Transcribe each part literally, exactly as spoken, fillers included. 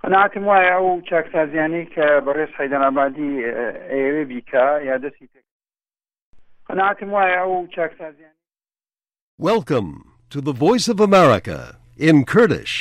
قەناعەتم وایە ئەو چاکسازیانەی کە بەڕێز حەیدەرابادی ئەیەوێ بیکا یا دەستی پێ قەناعەتم وایە ئەو چاکسازیان. Welcome to the Voice of America in Kurdish.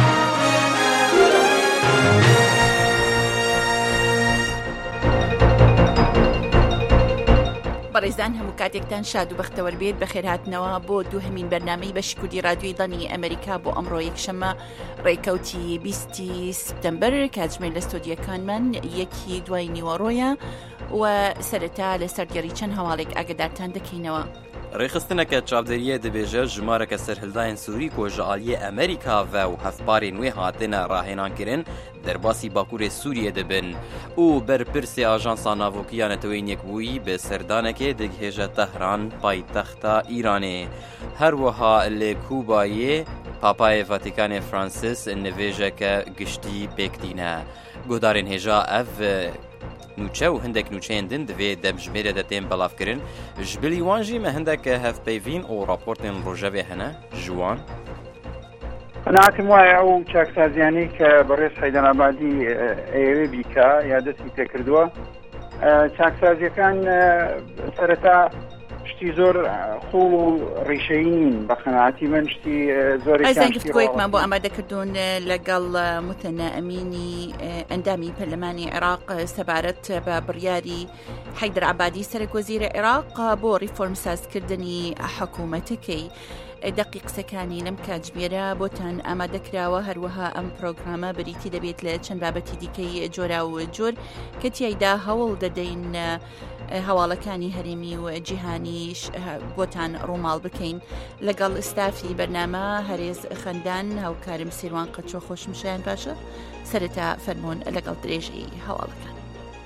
بەڕێزان هەموو کاتێکتان شاد و بەختەوەر بێت بەخێر هاتنەوە بۆ دووهەمین بەرنامەی بەشی کوردی رادیۆی دڵنی ئەمریکا بۆ ئەمڕۆ یەکشەممە ڕێکەوتی بیستی سپتەمبەر کاتژمێر لە ستۆدیەکانمان یەکی دوای نیوەڕۆیە و سەرەتا لەسەر دیێڕی چەند هەواڵێک ئاگادارتان دەکەینەوە. ڕێخستنەکە چاودێریە دەبێژە ژمارەکە سەرهەڵدایان سووری کۆژەعالیە ئەمریکاڤە و هەفبارێن وێ هاتنە ڕاهێنانکردن دەرباسی باکوورێ سووریە دەبن و بەرپرسێ ئاژانسا ناڤۆکیانەتەوەی یەکبووی بە سەردانەکێ دەگهێژە تەهران پایتەختە ئیرانێ. هەروەها لێ کوبایێ پاپایە ڤاتیکانێ فرانسیس نوێژەکە گشتی پێکتینە. گۆدارên هێژا ئەڤ نوچە و هەندێک نوچەیان دن دەوێ دەمژمێرە دەتێن بەڵافکردن ji bilî wan jî me hindek hevpeyvîn û raportên rojevê hene ji wan. قەناعەتم وایە ئەو چاکسازیانەی کە بەڕێز حەیدەرابادی ئەیەوێ بیکا یا دەستی پێکردووە چاکسازیەکان سەرەتا شتی زۆر خوڵ و ڕیشەیی نین بە قەناعەتی من شتی زۆرێکیان گفتگۆیەکمان بۆ ئامادەکردوون لەگەڵ متەنە ئەمینی ئەندامی پەرلەمانی عێراق سەبارەت بە بڕیاری حەیدەرعەبادی سەرۆکوەزیرە عێراق بۆ ڕیفۆرم سازکردنی حکوومەتەکەی. دەقی قسەکانی لەم کاتژمێرە بۆتان ئامادەکراوە. هەروەها ئەم پرۆگرامە بریتی دەبێت لە چەند بابەتی دیکەی جۆرا و جۆر کە تیایدا هەوڵ دەدەین هەواڵەکانی هەرێمی و جیهانیش بۆتان ڕووماڵ بکەین. لەگەڵ ئستافی بەرنامە هەرێز خەندان هاوکارم سیروان قەچۆ خۆشمشیان پاشە سەرەتا فەرمۆن لەگەڵ درێژەی هەواڵەکان.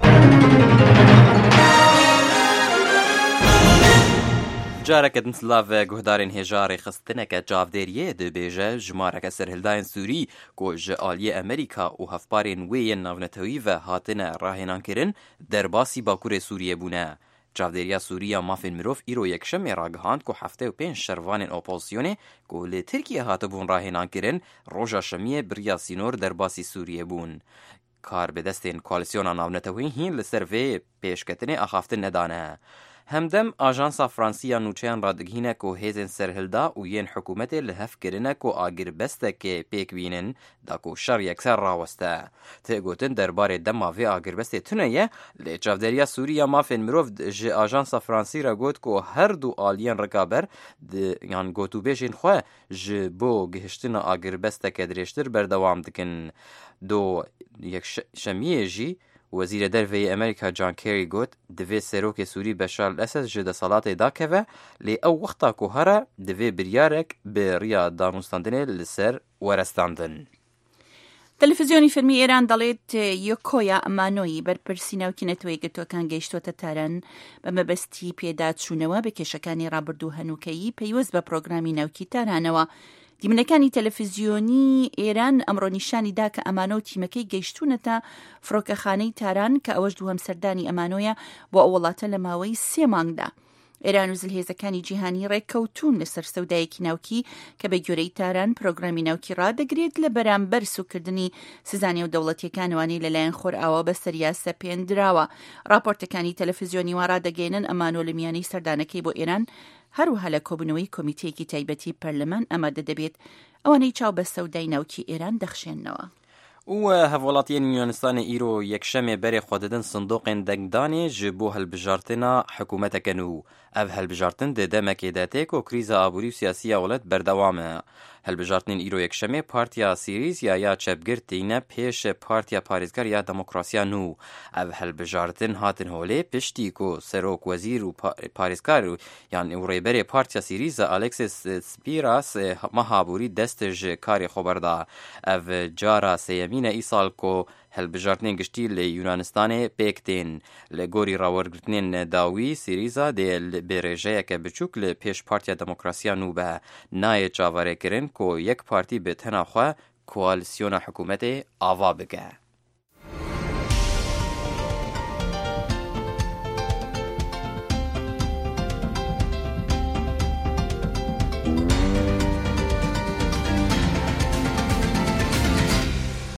جارێکە دنسلاڤ گوهدارên هێژا ڕێخستنەکە چاودێریە دەبێژە ژمارەکە سەرهەڵدایان سووری کۆژە ئالیە ئەمریکا و هەفبارên wê yên navnetewî ve hatine ڕاهێنانkirin دەرباسی باکوورê Sûriyê bûne. Çavdêriya Sûriya mafên mirov îro yekşemê ragihand ku heftê û pênc şervanên opozisyonê ku li Tirkiye hatibûn ڕاهێنانkirin roja şemiyê biriya sînor derbasî Sûriyê bûn. Karbidestên koalîsyona navnetewî hîn li ser vê pêşketinê axaftin nedane. Hemdem ajansa Fransiya nûçeyan radigihîne ku hêzên serhilda û yên hikûmetê li hev kirine ku agirbestekê pêk bînin da ku şer yekser raweste. Têgotin derbarê dema vê agirbestê tune ye lê çavdêriya Sûriya mafên mirov ji ajansa Fransî re got ku her du aliyên rikaber yan gotûbêjên xwe ji bo gihiştina agirbesteke dirêjtir berdewam dikin. Do yekşemiyê jî وەزیرە دەرڤەیە ئەمریکا جان کێری گوت divê serokê Sûrî Beşar el-Esed ji desalatê dakeve lê ew wexta ku here divê biryarek bi rêya danûstandinê li ser werestandin. تەلەڤیزیۆنی فەرمی ئێران دەڵێت یۆکۆیا ئەمانۆیی بەرپرسی ناوکی نەتەوەی گرتوەکان گەیشتوۆتە تاران بە مەبەستی پێداچوونەوە بە کێشەکانی ڕابردوو هەنووکەیی پەیوەست بە پرۆگرامی ناوکی تارانەوە. دیمنەکانی تەلەڤیزیۆنی ئێران ئەمڕۆ نیشانی دا کە ئەمانۆ و تیمەکەی گەیشتوونەتە فڕۆکەخانەی تاران کە ئەوەش دووهەم سەردانی ئەمانۆیە بۆ ئەو وڵاتە لە ماوەی سێ مانگدا. ئێران و زلهێزەکانی جیهانی ڕێککەوتون لەسەر سەودایەکی ناوکی کە بە گوێرەی تاران پرۆگرامی ناوکی ڕادەگرێت لە بەرامبەر سوکردنی سزانێ و دەوڵەتیەکانوانی لەلایەن خۆرئاوە بە سەریاسە پێنراوە. راپۆرتەکانی تەلەڤیزیۆنی وا ڕادەگەێنن ئەمانۆ لە میانەی سەردانەکەی بۆ ئێران هەروەها لە کۆبوونەوەی کۆمیتەیەکی تایبەتی پەرلەمان ئامادە دەبێت ئەوانەی چاو بە سەودای ناوکی ئێران دەخشێننەوە. و هەڤوڵاتیان یونانستانê îro yekşemê berê xwe didin sindoqên dengdanê ji bo hilbijartina hikûmeteke nû. Ev hilbijartin di demekê de tê ku krîza aborî û siyasiya welat berdewam e. Hilbijartinên îro yekşemê Partiya Sîrîzya ya çepgir tîne pêş Partiya Parêzgar ya Demokrasiya Nû. Ev hilbijartin hatin holê piştî ku serok wezîr û parêzgar yan û rêberê Partiya Sîrîza Alexis Tsipras meha borî dest ji karê xwe berda. Ev cara sêyemîn e îsal ku hilbijartinên giştî li Yunanistanê pêk tên. Li gorî rawergirtinên dawî Sîrîza dê bi rêjeyeke biçûk li pêş Partiya Demokrasiya Nû be. Nayê çavarêkirin ku yek partî bi tena xwe koalîsyona hikûmetê ava bike.